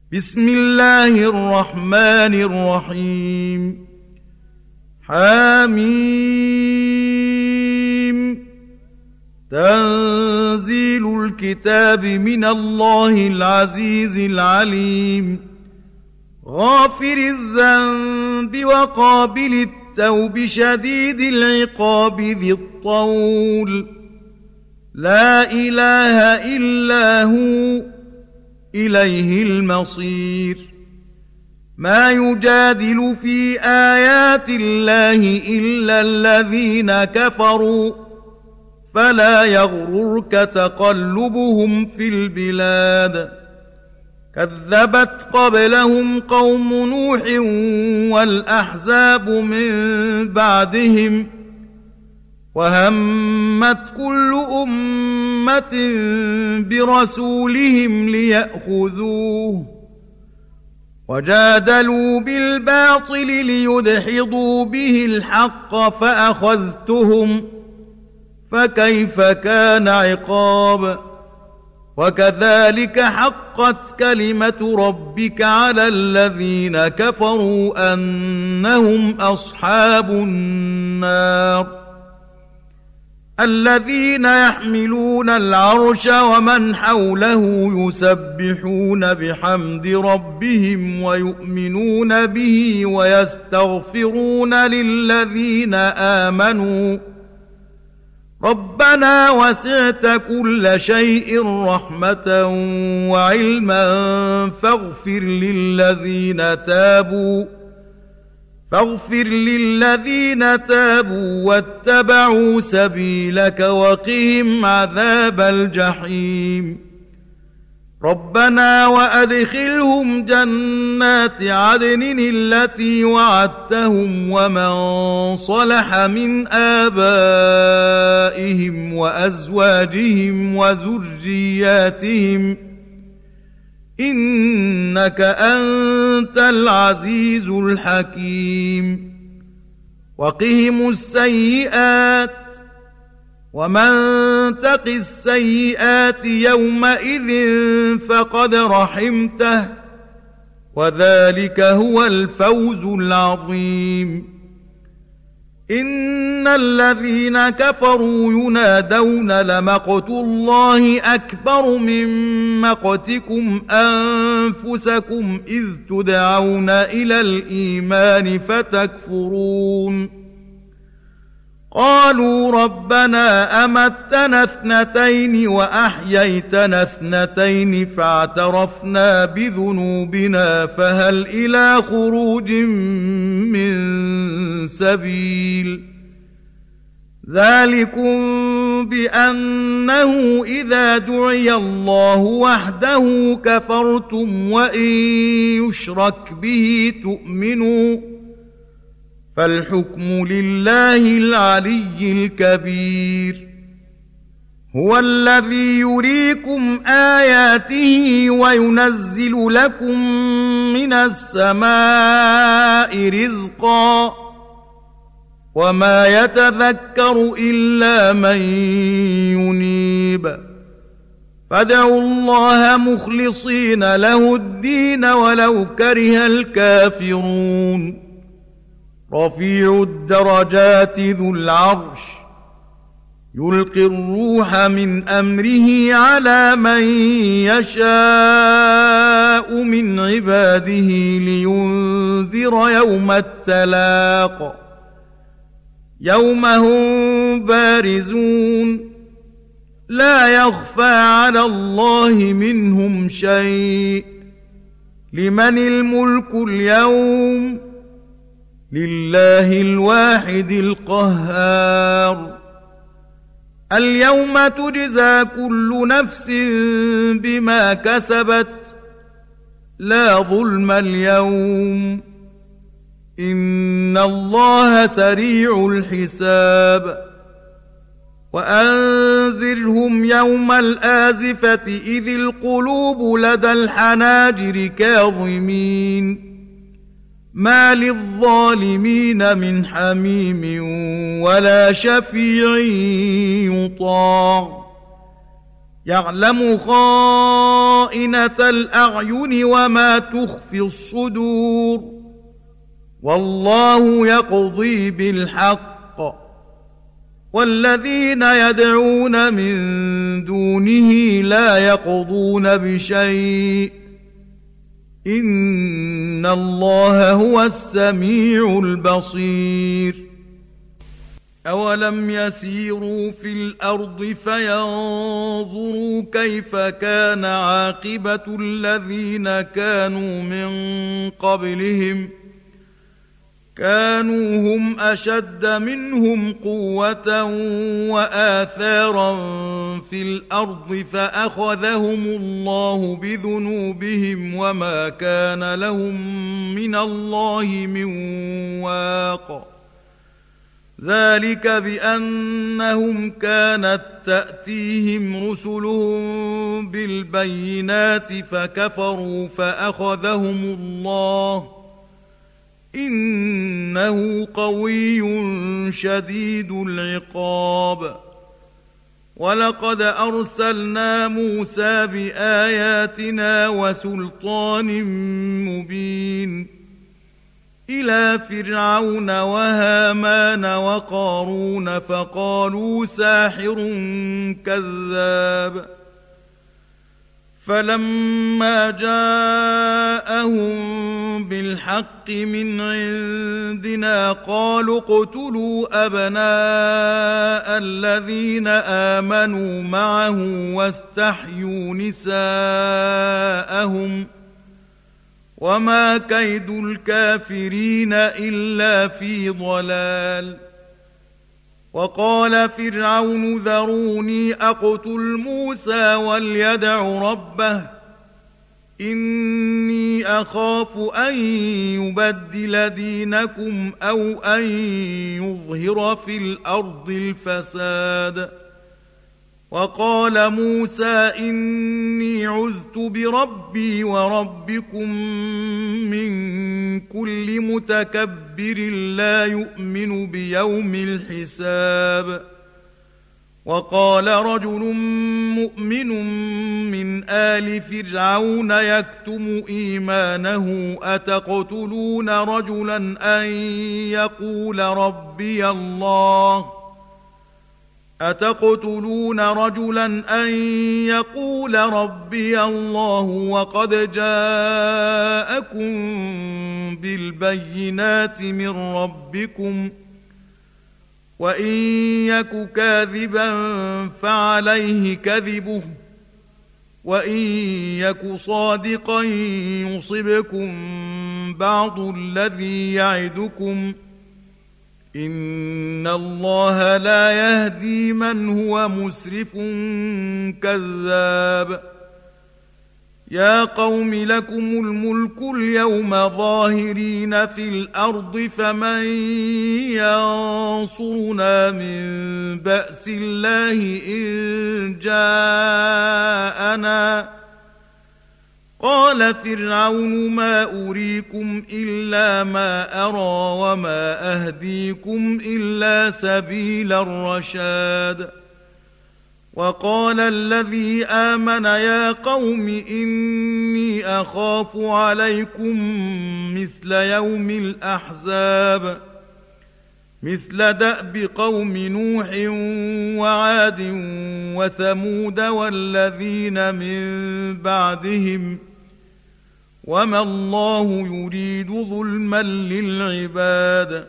بسم الله الرحمن الرحيم حميم تنزيل الكتاب من الله العزيز العليم غافر الذنب وقابل التوب شديد العقاب ذي الطول لا إله إلا هو إليه المصير ما يجادل في آيات الله إلا الذين كفروا فلا يغررك تقلبهم في البلاد كذبت قبلهم قوم نوح والأحزاب من بعدهم وهمت كل أمة برسولهم ليأخذوه وجادلوا بالباطل ليدحضوا به الحق فأخذتهم فكيف كان عقاب وكذلك حقت كلمة ربك على الذين كفروا أنهم أصحاب النار الذين يحملون العرش ومن حوله يسبحون بحمد ربهم ويؤمنون به ويستغفرون للذين آمنوا ربنا وسعت كل شيء رحمة وعلما فاغفر للذين تابوا واتبعوا سبيلك وقهم عذاب الجحيم ربنا وأدخلهم جنات عدن التي وعدتهم ومن صلح من آبائهم وأزواجهم وذرياتهم إنك أنت العزيز الحكيم وقهم السيئات ومن تق السيئات يومئذ فقد رحمته وذلك هو الفوز العظيم إن الذين كفروا ينادون لمقت الله أكبر من مقتكم أنفسكم إذ تدعون إلى الإيمان فتكفرون قالوا ربنا أمتنا اثنتين وأحييتنا اثنتين فاعترفنا بذنوبنا فهل إلى خروج من سبيل ذلكم بأنه إذا دعي الله وحده كفرتم وإن يشرك به تؤمنوا فالحكم لله العلي الكبير هو الذي يريكم آياته وينزل لكم من السماء رزقا وما يتذكر إلا من ينيب فادعوا الله مخلصين له الدين ولو كره الكافرون رفيع الدرجات ذو العرش يلقي الروح من أمره على من يشاء من عباده لينذر يوم التلاق يوم هم بارزون لا يخفى على الله منهم شيء لمن الملك اليوم لله الواحد القهار اليوم تجزى كل نفس بما كسبت لا ظلم اليوم إن الله سريع الحساب وأنذرهم يوم الآزفة إذ القلوب لدى الحناجر كاظمين ما للظالمين من حميم ولا شفيع يطاع يعلم خائنة الأعين وما تخفي الصدور والله يقضي بالحق والذين يدعون من دونه لا يقضون بشيء إن الله هو السميع البصير أولم يسيروا في الأرض فينظروا كيف كان عاقبة الذين كانوا من قبلهم كانوا هم أشد منهم قوة وآثارا في الأرض فأخذهم الله بذنوبهم وما كان لهم من الله من واق ذلك بأنهم كانت تأتيهم رسلهم بالبينات فكفروا فأخذهم الله إنه قوي شديد العقاب ولقد أرسلنا موسى بآياتنا وسلطان مبين إلى فرعون وهامان وقارون فقالوا ساحر كذاب فلما جاءهم بالحق من عندنا قالوا اقتلوا أبناء الذين آمنوا معه واستحيوا نساءهم وما كيد الكافرين إلا في ضلال وقال فرعون ذروني أقتل موسى وليدع ربه إني أخاف أن يبدل دينكم أو أن يظهر في الأرض الفساد وقال موسى إني عذت بربي وربكم من كل متكبر لا يؤمن بيوم الحساب وقال رجل مؤمن من آل فرعون يكتم إيمانه أتقتلون رجلا أن يقول ربي الله وقد جاءكم بالبينات من ربكم وإن يك كاذبا فعليه كذبه وإن يك صادقا يصبكم بعض الذي يعدكم إن الله لا يهدي من هو مسرف كذاب يا قوم لكم الملك اليوم ظاهرين في الأرض فمن ينصرنا من بأس الله إن جاءنا قال فرعون ما أريكم إلا ما أرى وما أهديكم إلا سبيل الرشاد وقال الذي آمن يا قوم إني أخاف عليكم مثل يوم الأحزاب مثل دأب قوم نوح وعاد وثمود والذين من بعدهم وما الله يريد ظلما للعباد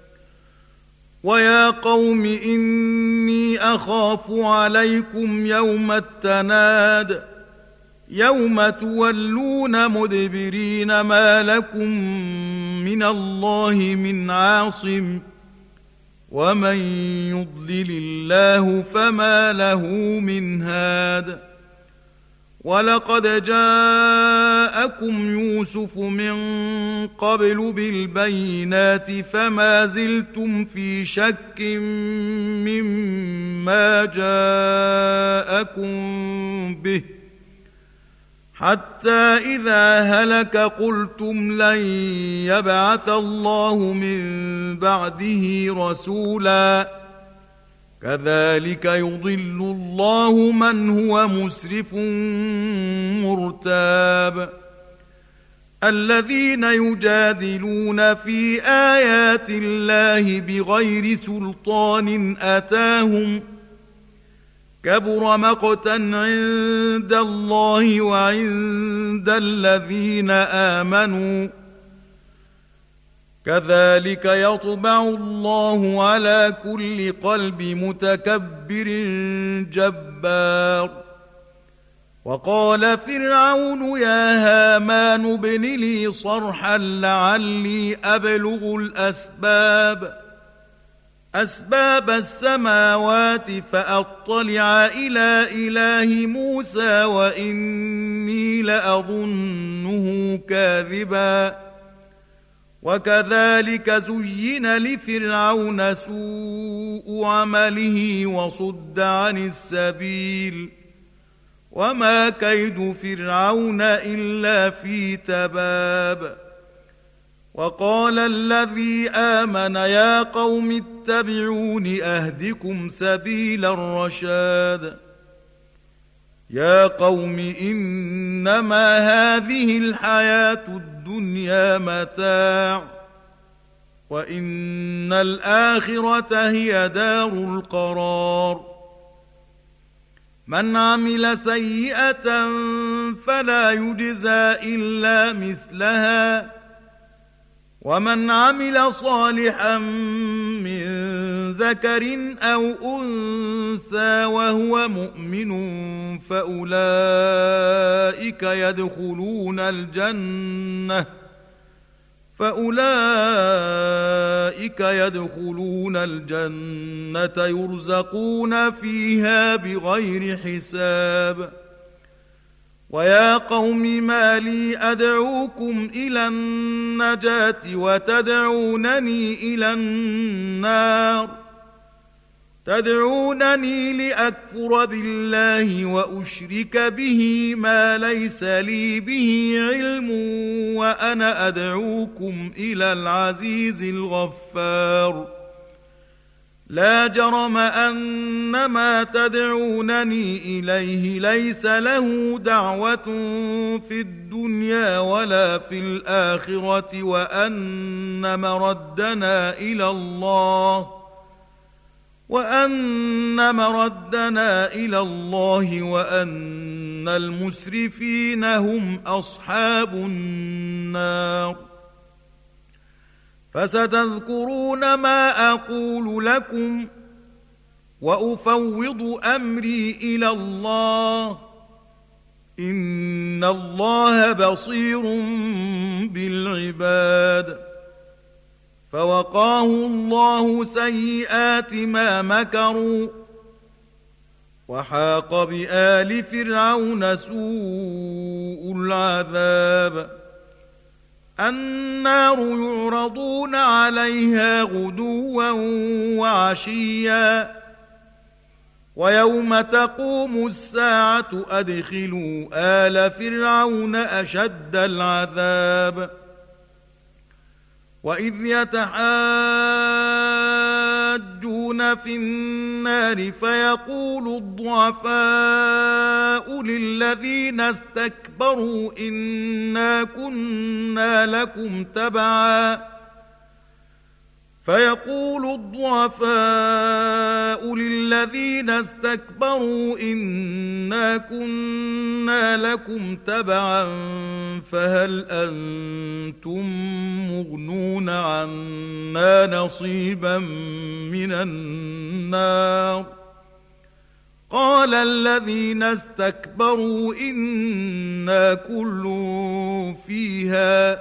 ويا قوم إني أخاف عليكم يوم التناد يوم تولون مدبرين ما لكم من الله من عاصم ومن يضلل الله فما له من هاد ولقد جاءكم يوسف من قبل بالبينات فما زلتم في شك مما جاءكم به حتى إذا هلك قلتم لن يبعث الله من بعده رسولا كذلك يضل الله من هو مسرف مرتاب الذين يجادلون في آيات الله بغير سلطان أتاهم كبر مقتا عند الله وعند الذين آمنوا كذلك يطبع الله على كل قلب متكبر جبار وقال فرعون يا هامان ابن لي صرحا لعلي أبلغ أسباب السماوات فأطلع إلى إله موسى وإني لأظنه كاذبا وكذلك زين لفرعون سوء عمله وصد عن السبيل وما كيد فرعون إلا في تباب وقال الذي آمن يا قوم اتبعون أهدكم سبيل الرشاد يا قوم إنما هذه الحياة الدنيا متاع وإن الآخرة هي دار القرار من عمل سيئة فلا يجزى إلا مثلها ومن عمل صالحا من ذكر أو أنثى وهو مؤمن فأولئك يدخلون الجنة يرزقون فيها بغير حساب ويا قوم ما لي أدعوكم إلى النجاة وتدعونني إلى النار تدعونني لأكفر بالله وأشرك به ما ليس لي به علم وأنا أدعوكم إلى العزيز الغفار لا جرم أن ما تدعونني إليه ليس له دعوة في الدنيا ولا في الآخرة وأن مردنا إلى الله وأن المسرفين هم أصحاب النار فستذكرون ما أقول لكم وأفوض أمري إلى الله إن الله بصير بالعباد فوقاه الله سيئات ما مكروا وحاق بآل فرعون سوء العذاب النار يعرضون عليها غدوا وعشيا ويوم تقوم الساعة أدخلوا آل فرعون أشد العذاب وإذ يتحاجون في النار فيقول الضعفاء للذين استكبروا إنا كنا لكم تبعا فهل أنتم مغنون عنا نصيبا من النار قال الذين استكبروا إنا كل فيها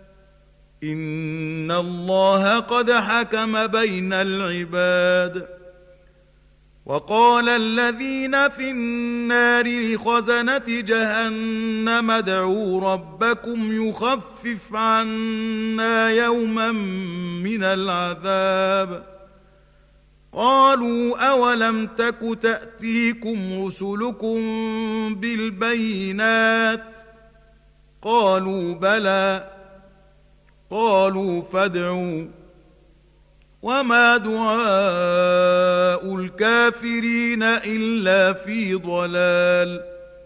إن الله قد حكم بين العباد وقال الذين في النار لخزنة جهنم ادعوا ربكم يخفف عنا يوما من العذاب قالوا أولم تك تأتيكم رسلكم بالبينات قالوا بلى قالوا فادعوا وما دعاء الكافرين إلا في ضلال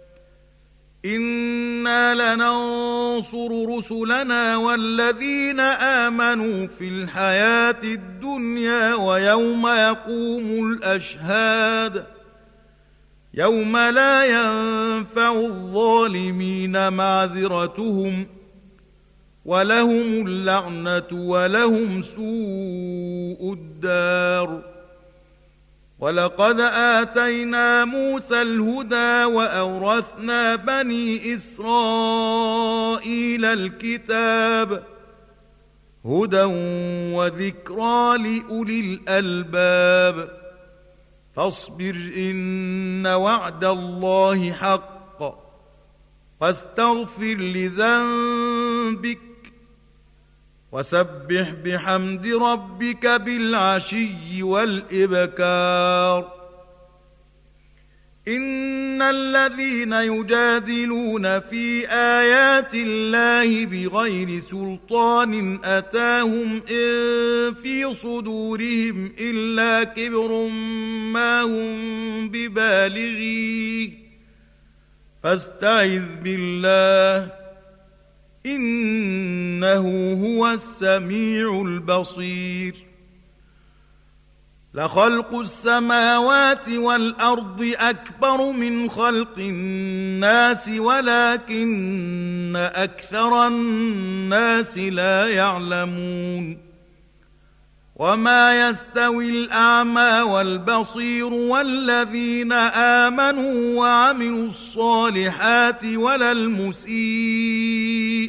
إنا لننصر رسلنا والذين آمنوا في الحياة الدنيا ويوم يقوم الأشهاد يوم لا ينفع الظالمين معذرتهم ولهم اللعنة ولهم سوء الدار ولقد آتينا موسى الهدى وأورثنا بني إسرائيل الكتاب هدى وذكرى لأولي الألباب فاصبر إن وعد الله حق واستغفر لذنبك وسبح بحمد ربك بالعشي والإبكار إن الذين يجادلون في آيات الله بغير سلطان أتاهم إن في صدورهم إلا كبر ما هم ببالغيه فاستعذ بالله إنه هو السميع البصير لخلق السماوات والأرض أكبر من خلق الناس ولكن أكثر الناس لا يعلمون وما يستوي الأعمى والبصير والذين آمنوا وعملوا الصالحات ولا المسيء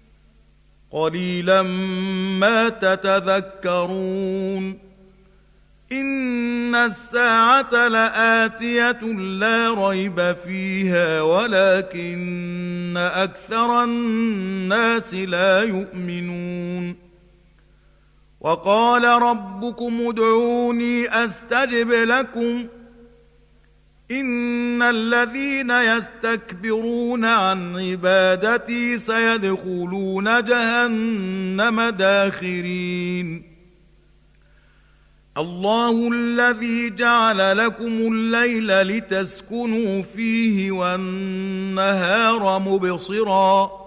قليلا ما تتذكرون إن الساعة لآتية لا ريب فيها ولكن أكثر الناس لا يؤمنون وقال ربكم ادعوني أستجب لكم إن الذين يستكبرون عن عبادتي سيدخلون جهنم داخرين الله الذي جعل لكم الليل لتسكنوا فيه والنهار مبصرا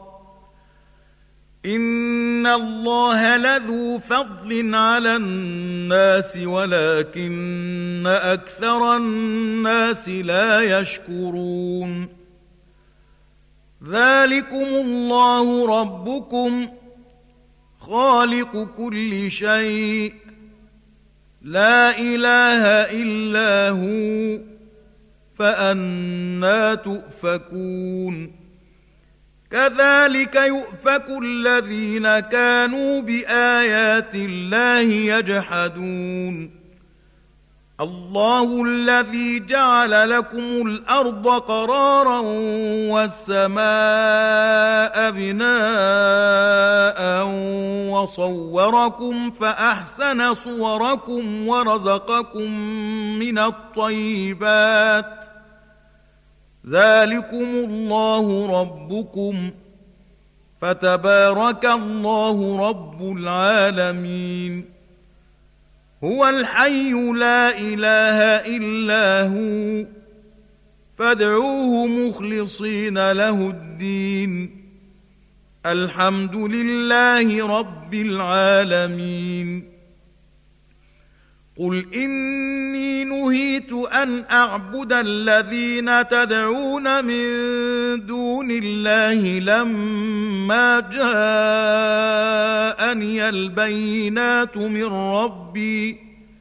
إن الله لذو فضل على الناس ولكن أكثر الناس لا يشكرون ذلكم الله ربكم خالق كل شيء لا إله إلا هو فأنى تؤفكون كذلك يؤفك الذين كانوا بآيات الله يجحدون الله الذي جعل لكم الأرض قرارا والسماء بناء وصوركم فأحسن صوركم ورزقكم من الطيبات ذلكم الله ربكم فتبارك الله رب العالمين هو الحي لا إله إلا هو فادعوه مخلصين له الدين الحمد لله رب العالمين قل إني نهيت أن أعبد الذين تدعون من دون الله لما جاءني البينات من ربي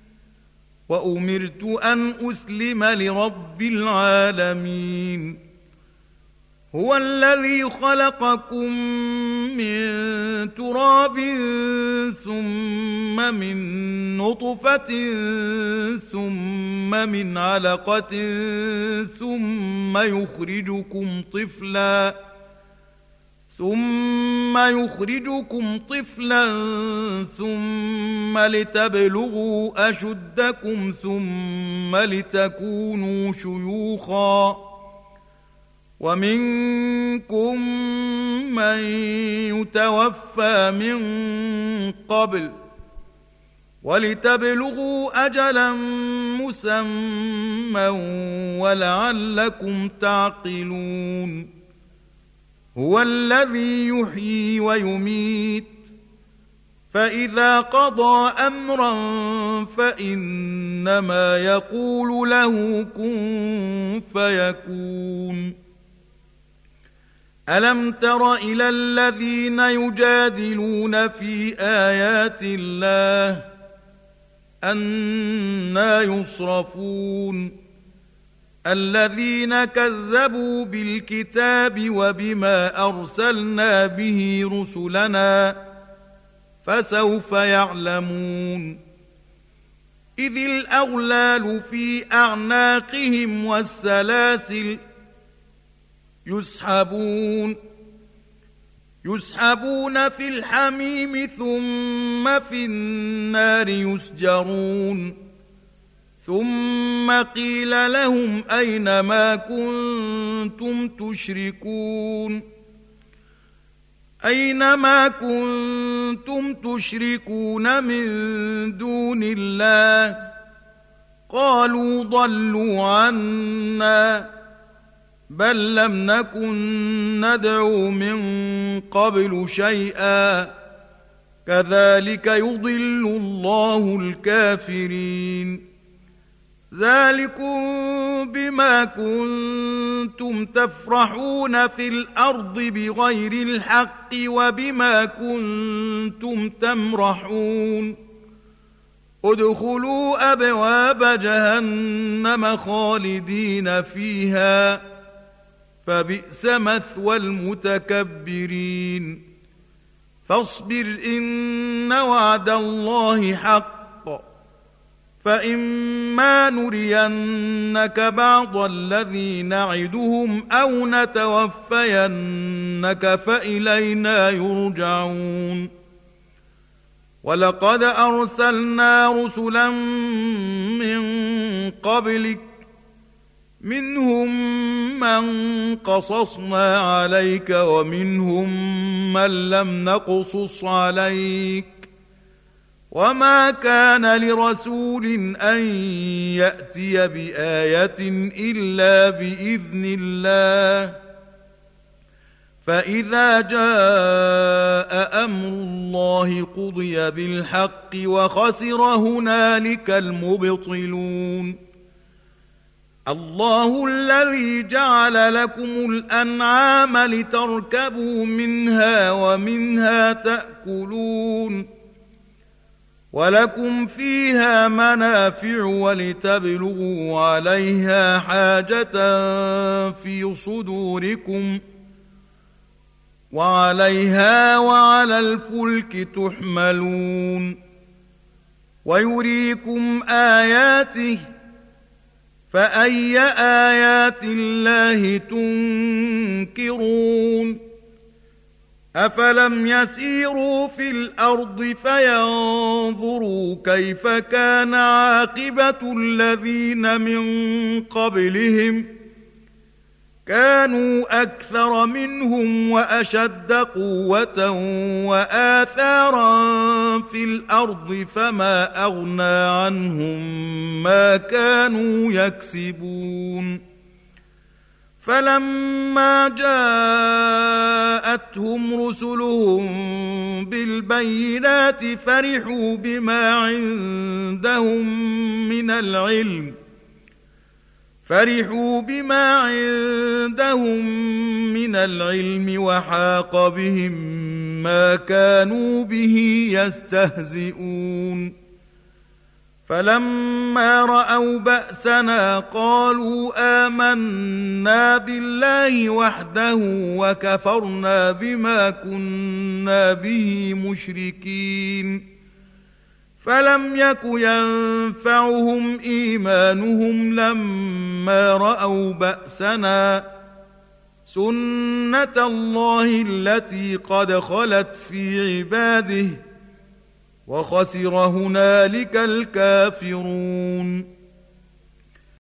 وأمرت أن أسلم لرب العالمين هو الذي خلقكم من تراب ثم من نطفة ثم من علقة ثم يخرجكم طفلا ثم لتبلغوا أشدكم ثم لتكونوا شيوخا ومنكم من يتوفى من قبل ولتبلغوا أجلا مسمى ولعلكم تعقلون هو الذي يحيي ويميت فإذا قضى أمرا فإنما يقول له كن فيكون ألم تر إلى الذين يجادلون في آيات الله أنى يصرفون الذين كذبوا بالكتاب وبما أرسلنا به رسلنا فسوف يعلمون إذ الأغلال في أعناقهم والسلاسل يسحبون في الحميم ثم في النار يسجرون ثم قيل لهم أين ما كنتم تشركون من دون الله قالوا ضلوا عنا بل لم نكن ندعو من قبل شيئا كذلك يضل الله الكافرين ذلكم بما كنتم تفرحون في الأرض بغير الحق وبما كنتم تمرحون ادخلوا أبواب جهنم خالدين فيها فبئس مثوى المتكبرين فاصبر إن وعد الله حق فإما نرينك بعض الذي نعدهم أو نتوفينك فإلينا يرجعون ولقد أرسلنا رسلا من قبلك منهم من قصصنا عليك ومنهم من لم نقصص عليك وما كان لرسول أن يأتي بآية إلا بإذن الله فإذا جاء أمر الله قضي بالحق وخسر هنالك المبطلون الله الذي جعل لكم الأنعام لتركبوا منها ومنها تأكلون ولكم فيها منافع ولتبلغوا عليها حاجة في صدوركم وعليها وعلى الفلك تحملون ويريكم آياته فأي آيات الله تنكرون أفلم يسيروا في الأرض فينظروا كيف كان عاقبة الذين من قبلهم كانوا أكثر منهم وأشد قوة وآثارا في الأرض فما أغنى عنهم ما كانوا يكسبون فلما جاءتهم رسلهم بالبينات فرحوا بما عندهم من العلم وحاق بهم ما كانوا به يستهزئون فلما رأوا بأسنا قالوا آمنا بالله وحده وكفرنا بما كنا به مشركين فلم يك ينفعهم إيمانهم لما رأوا بأسنا سنة الله التي قد خلت في عباده وخسر هنالك الكافرون